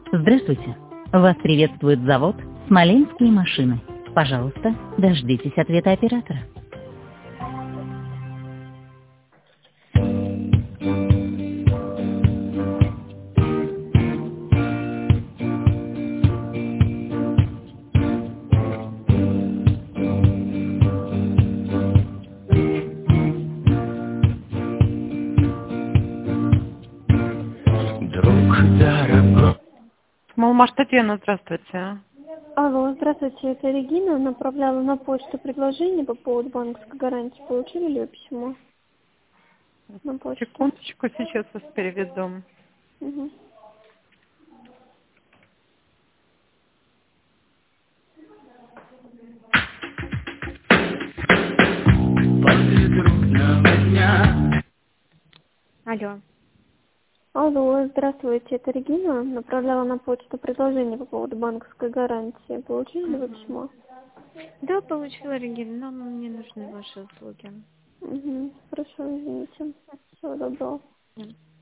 Здравствуйте. Вас приветствует завод «Смоленские машины». Пожалуйста, дождитесь ответа оператора. Друг дорогой. Смолмаш Татьяна, здравствуйте. Алло, здравствуйте, это Регина. Направляла на почту предложение по поводу банковской гарантии. Получили ли вы письмо на почту? Секундочку, сейчас вас переведу. Угу. Алло. Алло, здравствуйте, это Регина. Направляла на почту предложение по поводу банковской гарантии. Получили ли вы письмо? Да, получила, Регина, но мне нужны ваши услуги. Угу. Хорошо, извините. Всего доброго.